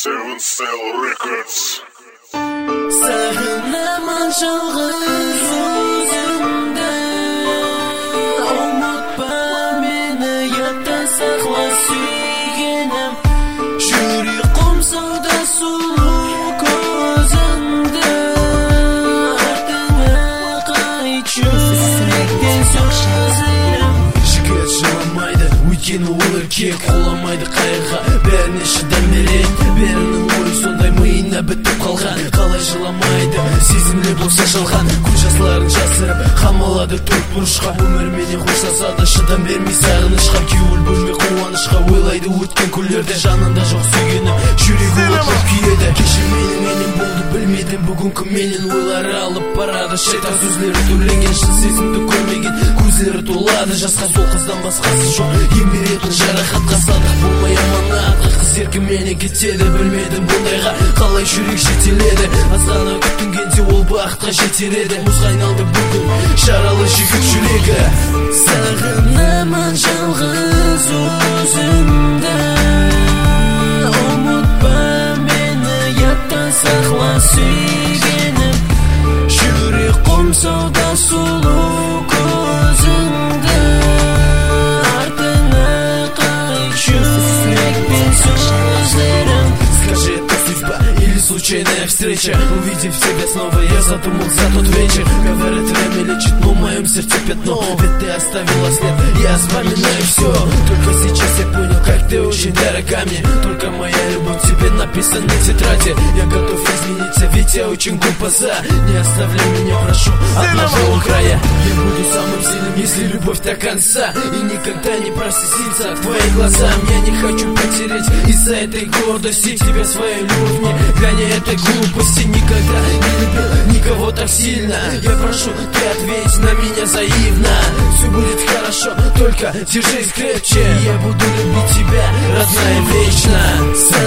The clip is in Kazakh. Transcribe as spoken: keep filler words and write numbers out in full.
Seven Sail Records. Sağınaman жалғыз өзіңді, ұмытпа мені, ятта сақла сүйгенім. Жүрек қомсауда сұлу көзіңді, артыңа қайтшы жүректен сөзім. Жігіт жыламайды, өйткені ол еркек, қоламайды қайғыға, бәріне шыдам береді. Бәрінің ойы сондай миына бітіп қалған. Қалай жыламайды, сезімле болса жалған. Көз жасларын жасырып, қамалады төрт бұрышқа. Өмірменен қоштаса да шыдам бермей сағынышқа. Кеуіл бөлме қуанышқа, ойлайды өткен күндерде. Жанында жоқ сүйгені, жүрегі отып күйеді. Кеше менің менен болды, білмедім бүгін кім менен. Ойлары алып барады, шайтан сөзлері түрленген. Шын сезімді көрмеген, көздері толады жасқа. Сол қыздан басқасы жоқ, ем беретін жарақатқа. Садық болмай аманатқа, қыз еркіменен кетеді. Білмедім бұндайға, қалай жүрек жетеледі. Азғана күтінгенде ол бақытқа жетер еді. Мұзға айналды бүгін жаралы жігіт жүрегі. Сағынамын жалғыз өзіңді, ұмытпа мені, ятта сақла сүйгенім. Жүрек қомсауда сұлу көзіңді, артыңа қайтшы жүрекпен сөздерім. Скажи, это судьба или случайная встреча? Увидев тебя снова, я задумал за тот вечер. Говорят, время лечит, но в моем сердце пятно. Ведь ты оставила след, я вспоминаю все. Только сейчас я понял, как ты очень дорога мне. Только моя любовь тебе написана в тетради. Я готов измениться, ведь я очень глупо за. Не оставляй меня, прошу, одного края. Я буду самым сильным, если любовь до конца. И никогда не проситься к твоим глазам. Я не хочу потерять из-за этой гордости тебя, свою любовь мне, гоняя этой глупости. Никогда не любил никого так сильно. Я прошу, ты ответь на меня взаимно. Все будет хорошо, только держись крепче. Я буду любить тебя, родная, вечно.